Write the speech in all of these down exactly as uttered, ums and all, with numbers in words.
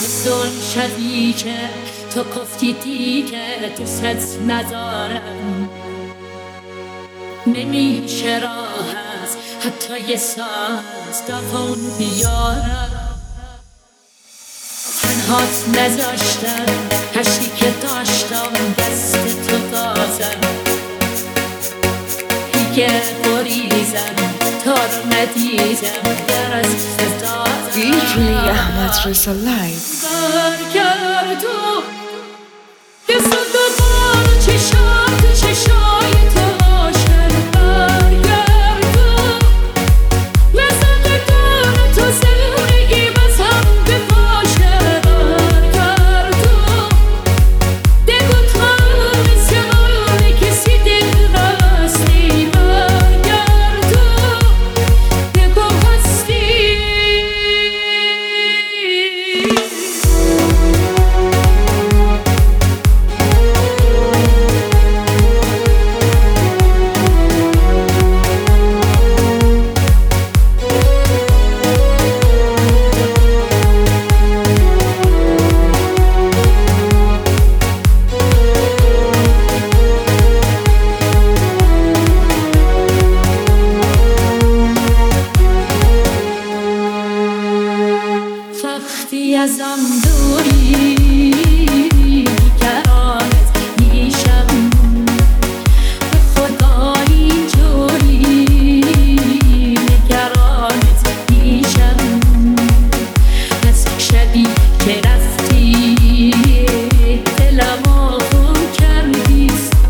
حسن شدی که تو گفتی دیگه دوست ندارم، نمیشه راه هست حتی یه ساز دوام بیارم. تنهات نذاشتم هرچی که داشتم دست تو دادم، دیگه بریزم تا رو ندیدم در از دادم. دی جی احمد رضا لایف. برگردو یه صدقان چشات چشای تو عاشق، برگردو لذت داره تو زندگی بس هم بپاشه، برگردو دگو تو مثل کسی دل رستی، برگردو دگو هستی. وقتی ازم دوری نگرانت میشم، به خدا اینجوری نگرانت میشم. از شبی که رفتی دلمو خون کردی،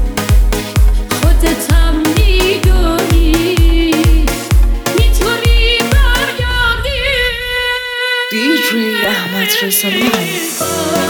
خودتم میدونی میتونی برگردی. دی جی احمد رضا لایف.